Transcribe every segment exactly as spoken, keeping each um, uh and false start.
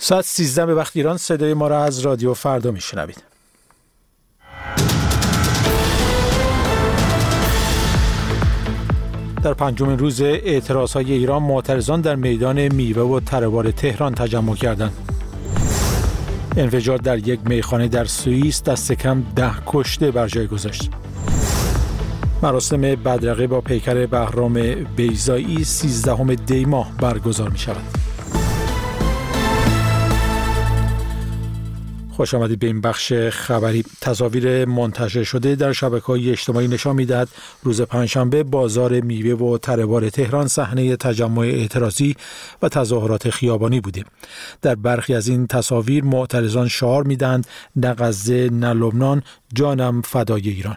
ساعت سیزده به وقت ایران. صدای ما را از رادیو فردا میشنوید. در پنجمین روز اعتراضهای ایران، معترضان در میدان میوه و تره‌بار تهران تجمع کردند. انفجار در یک میخانه در سوئیس دست کم ده کشته بر جای گذاشت. مراسم بدرقه با پیکر بهرام بیضایی سیزدهم دی ماه برگزار می شود. خوش آمدید به این بخش خبری. تصاویر منتشر شده در شبکه‌های اجتماعی نشان می‌دهد روز پنجشنبه بازار میوه و تره‌بار تهران صحنه تجمع اعتراضی و تظاهرات خیابانی بوده. در برخی از این تصاویر معترضان شعار می‌دهند نه غزه نه لبنان، جانم فدای ایران.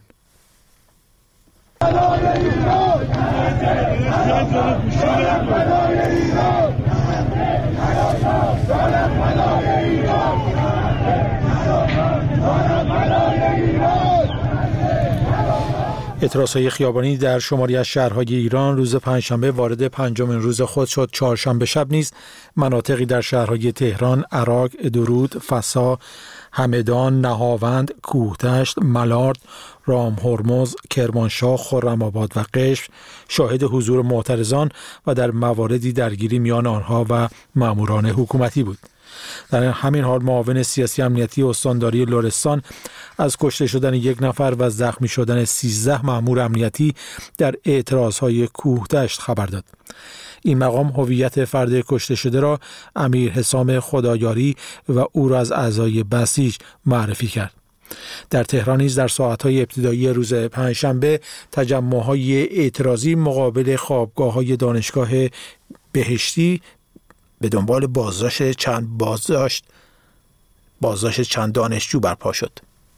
اعتراضهای خیابانی در شماری از شهرهای ایران روز پنجشنبه وارد پنجمین روز خود شد. چهارشنبه شب نیز مناطقی در شهرهای تهران، عراق، درود، فسا، همدان، نهاوند، کوهدشت، ملارد، رام هرمز، کرمانشاه، خرم‌آباد و قشم شاهد حضور معترضان و در مواردی درگیری میان آنها و ماموران حکومتی بود. در همین حال معاون سیاسی امنیتی استانداری لرستان از کشته شدن یک نفر و زخمی شدن سیزده مأمور امنیتی در اعتراضهای کوهدشت خبر داد. این مقام هویت فرد کشته شده را امیر حسام خدایاری و او را از اعضای بسیج معرفی کرد. در تهران نیز در ساعت‌های ابتدایی روز پنجشنبه تجمع‌های اعتراضی مقابل خوابگاه‌های دانشگاه بهشتی به دنبال بازداشت چند بازداشت بازداشت چند دانشجو برپا شد.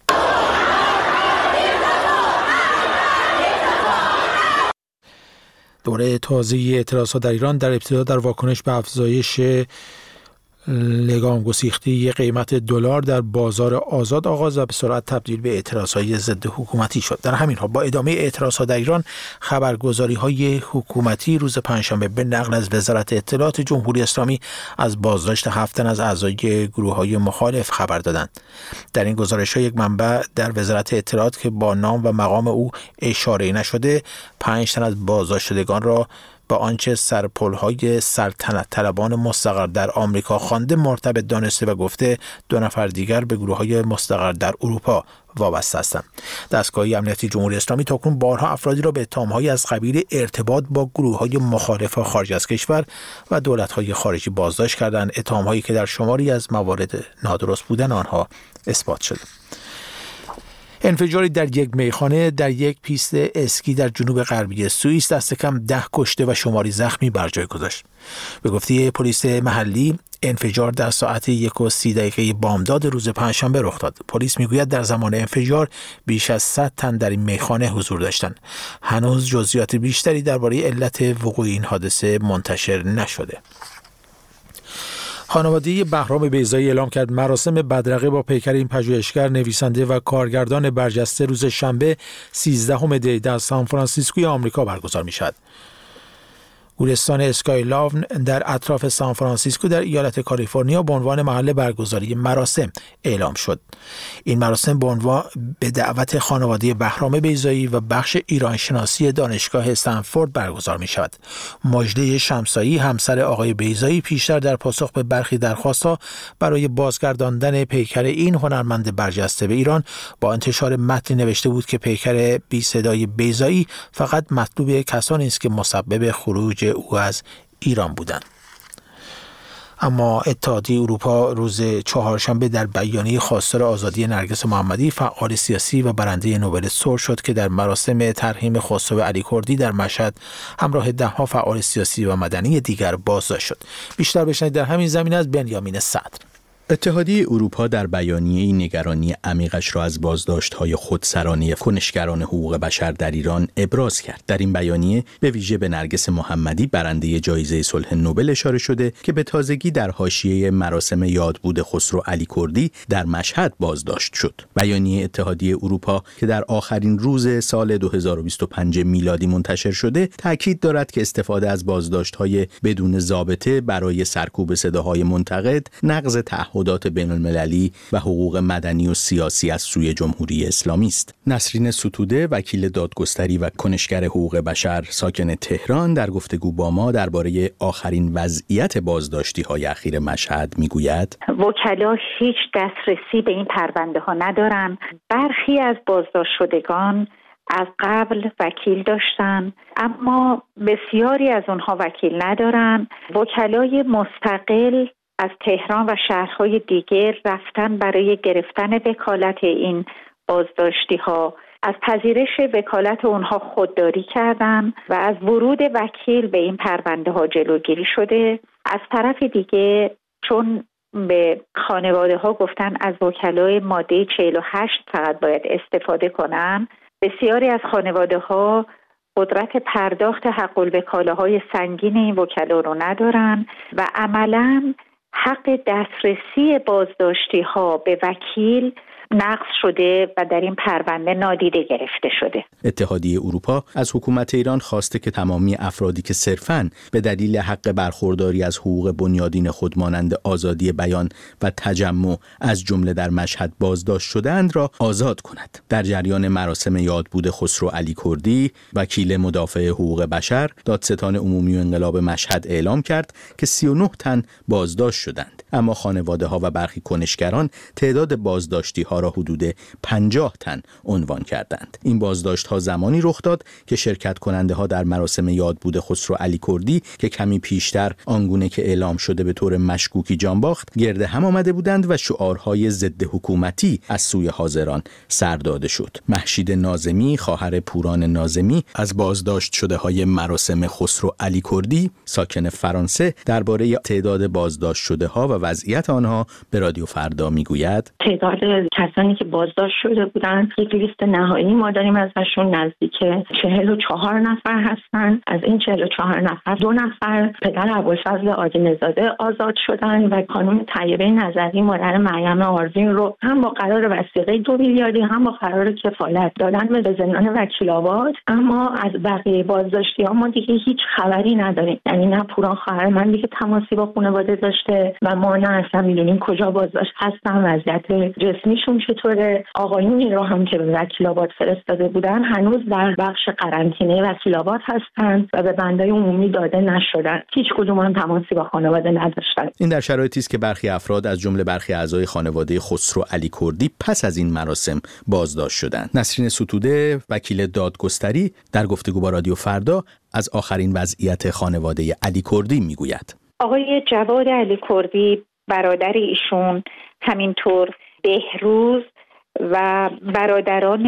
دوره تازه اعتراضات در ایران در ابتدا در واکنش به افزایش لگام گسیخته قیمت دلار در بازار آزاد آغاز و به سرعت تبدیل به اعتراضهای ضد حکومتی شد. در همین حال با ادامه اعتراضات در ایران، خبرگزاری‌های حکومتی روز پنجشنبه به نقل از وزارت اطلاعات جمهوری اسلامی از بازداشت هفت تن از اعضای گروه‌های مخالف خبر دادند. در این گزارش‌ها یک منبع در وزارت اطلاعات که با نام و مقام او اشاره نشده، پنج تن از بازداشت شدگان را با آنچه سرپل‌های سلطنت طلبان مستقر در آمریکا خوانده مرتبط دانسته و گفته دو نفر دیگر به گروه‌های مستقر در اروپا وابسته هستند. دستگاه امنیتی جمهوری اسلامی تاکنون بارها افرادی را به اتهام‌های از قبیل ارتباط با گروه‌های مخالف خارج از کشور و دولت‌های خارجی بازداشت کردند، اتهام‌هایی که در شماری از موارد نادرست بودن آنها اثبات شده. انفجاری در یک میخانه در یک پیست اسکی در جنوب غربی سوئیس دست کم ده کشته و شماری زخمی بر جای گذاشت. به گفته پلیس محلی، انفجار در ساعت یک و سی دقیقه بامداد روز پنجشنبه رخ داد. پلیس میگوید در زمان انفجار بیش از صد تن در این میخانه حضور داشتند. هنوز جزئیات بیشتری درباره علت وقوع این حادثه منتشر نشده. خانواده بهرام بیضایی اعلام کرد مراسم بدرقه با پیکر این پژوهشگر، نویسنده و کارگردان برجسته روز شنبه سیزدهم دی در سان فرانسیسکوی آمریکا برگزار می شود. گورستان اسکایلاون در اطراف سان فرانسیسکو در ایالت کالیفرنیا به عنوان محل برگزاری مراسم اعلام شد. این مراسم به عنوان به دعوت خانواده بهرام بیضایی و بخش ایران شناسی دانشگاه استنفورد برگزار می شود. مجده شمسایی، همسر آقای بیضایی، پیشتر در پاسخ به برخی درخواست‌ها برای بازگرداندن پیکر این هنرمند برجسته به ایران با انتشار متنی نوشته بود که پیکر بی صدای بیضایی فقط مطلوب کسانی است که مسبب خروج او از ایران بودند. اما اتحادیه اروپا روز چهارشنبه در بیانیه خواستار آزادی نرگس محمدی، فعال سیاسی و برنده نوبل صلح شد که در مراسم ترحیم خسرو علی کردی در مشهد همراه ده‌ها فعال سیاسی و مدنی دیگر بازداشت شد. بیشتر بشنوید در همین زمینه از بنیامین صدر. اتحادیه اروپا در بیانیه‌ای نگرانی عمیقش را از بازداشت‌های خودسرانه کنشگران حقوق بشر در ایران ابراز کرد. در این بیانیه به ویژه به نرگس محمدی برنده جایزه صلح نوبل اشاره شده که به تازگی در حاشیه مراسم یادبود خسرو علی کردی در مشهد بازداشت شد. بیانیه اتحادیه اروپا که در آخرین روز سال دو هزار و بیست و پنج میلادی منتشر شده، تاکید دارد که استفاده از بازداشت‌های بدون ضابطه برای سرکوب صداهای منتقد، نقض تعهدات بین‌المللی و حقوق مدنی و سیاسی از سوی جمهوری اسلامی است. نسرین ستوده، وکیل دادگستری و کنشگر حقوق بشر ساکن تهران، در گفتگو با ما درباره آخرین وضعیت بازداشتی‌های اخیر مشهد میگوید: وکلا هیچ دسترسی به این پرونده ها ندارن. برخی از بازداشت شدگان از قبل وکیل داشتن، اما بسیاری از اونها وکیل ندارن. وکلای مستقل از تهران و شهرهای دیگر رفتن برای گرفتن وکالت این بازداشتی ها، از پذیرش وکالت اونها خودداری کردن و از ورود وکیل به این پرونده ها جلوگیری شده. از طرف دیگه چون به خانواده ها گفتن از وکلای ماده چهل و هشت فقط باید استفاده کنن، بسیاری از خانواده ها قدرت پرداخت حق الوکاله های سنگین این وکلا رو ندارن و عملاً حق دسترسی بازداشتی ها به وکیل نقض شده و در این پرونده نادیده گرفته شده. اتحادیه اروپا از حکومت ایران خواسته که تمامی افرادی که صرفاً به دلیل حق برخورداری از حقوق بنیادین خود مانند آزادی بیان و تجمع از جمله در مشهد بازداشت شده‌اند را آزاد کند. در جریان مراسم یادبود خسرو علی کردی، وکیل مدافع حقوق بشر دادستان عمومی و انقلاب مشهد اعلام کرد که سی و نه تن بازداشت شدند، اما خانواده‌ها و برخی کنشگران تعداد بازداشتی‌ها را حدود پنجاه تن عنوان کردند. این بازداشت‌ها زمانی رخ داد که شرکت کننده ها در مراسم یادبود خسرو علی کردی که کمی پیشتر آنگونه که اعلام شده به طور مشکوکی جان باخت، گرد هم آمده بودند و شعارهای ضد حکومتی از سوی حاضران سر داده شد. مهشید ناظمی، خواهر پوران ناظمی از بازداشت شده های مراسم خسرو علی کردی ساکن فرانسه، درباره تعداد بازداشت شده ها و وضعیت آنها به رادیو فردا میگوید: تعداد کسانی که بازداشت شده بودند یک لیست نهایی ما داریم ازشون، نزدیک چهل و چهار نفر هستند. از این چهل و چهار نفر دو نفر پدر ابوالفضل عادل‌زاده آزاد شدن و خانم طیبه نظری مادر مریم آروین رو هم با قرار وثیقه دو میلیاردی هم با قرار کفالت دادن به زندان وکیل‌آباد. اما از بقیه بازداشتی ها ما دیگه هیچ خبری نداریم، یعنی نه پوران خواهر من دیگه تماسی با خانواده داشته و ما نه اصلا میدونیم کجا بازداشت هستن، وضعیت جسمیشون چطوره. آقایونی رو هم که به وکیل‌آباد فرستاده بودن هنوز در بخش قرنطینه وکیل‌آباد هستند و به بندای عمومی داده نشدن. هیچ کدوم هم تماسی با خانواده نداشتن. این در شرایطی است که برخی افراد از جمله برخی اعضای خانواده خسرو علی کردی پس از این مراسم بازداشت شدند. نسرین ستوده، وکیل دادگستری، در گفتگو با رادیو فردا از آخرین وضعیت خانواده علی کردی میگوید: آقای جواد علی کردی، برادر ایشون، همینطور بهروز و برادران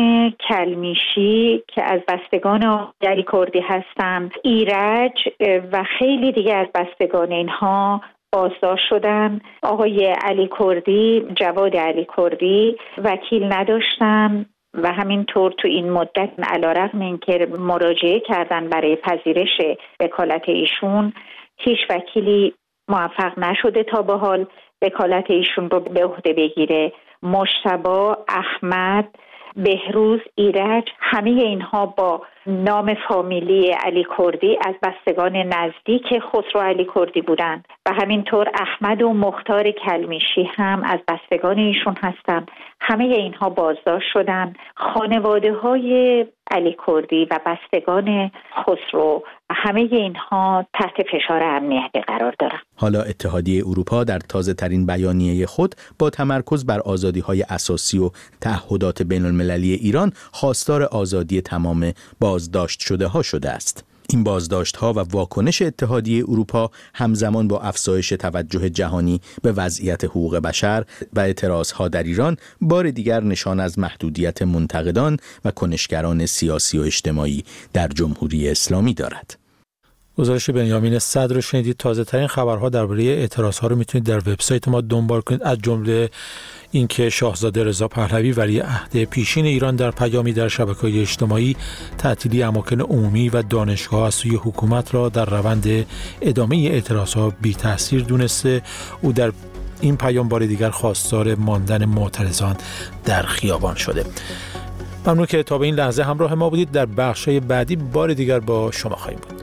کلمیشی که از بستگان علی کردی هستند، ایرج و خیلی دیگه از بستگان اینها بازداشت شدن. آقای علی کردی، جواد علی کردی، وکیل نداشتن و همینطور تو این مدت علیرغم اینکه مراجعه کردن برای پذیرش وکالت ایشون، هیچ وکیلی موفق نشده تا به حال وکالت ایشون رو به عهده بگیره. مجتبی، احمد، بهروز، ایرج، همه اینها با نام فامیلی علی کردی از بستگان نزدیک خسرو علی کردی بودند و همینطور احمد و مختار کلمیشی هم از بستگان ایشون هستند. همه اینها بازداشت شدند. خانواده های علی کردی و بستگان خسرو همه اینها تحت فشار امنیتی قرار دارند. حالا اتحادیه اروپا در تازه ترین بیانیه خود با تمرکز بر آزادی های اساسی و تعهدات بین المللی ایران خواستار آزادی تمام بازداشت شده ها شده است. این بازداشت ها و واکنش اتحادیه اروپا همزمان با افزایش توجه جهانی به وضعیت حقوق بشر و اعتراض ها در ایران بار دیگر نشان از محدودیت منتقدان و کنشگران سیاسی و اجتماعی در جمهوری اسلامی دارد. گزارش بنیامین صدر رو شنیدید. تازه ترین خبرها درباره اعتراض‌ها رو میتونید در وبسایت ما دنبال کنید، از جمله اینکه شاهزاده رضا پهلوی ولیعهد پیشین ایران در پیامی در شبکه‌های اجتماعی تعطیلی اماکن عمومی و دانشگاه از سوی حکومت را در روند ادامه اعتراض‌ها بی تأثیر دونسته. او در این پیام بار دیگر خواستار ماندن معترضان در خیابان شده. ممنون که تا به این لحظه همراه ما بودید. در بخش‌های بعدی بار دیگر با شما خواهیم بود.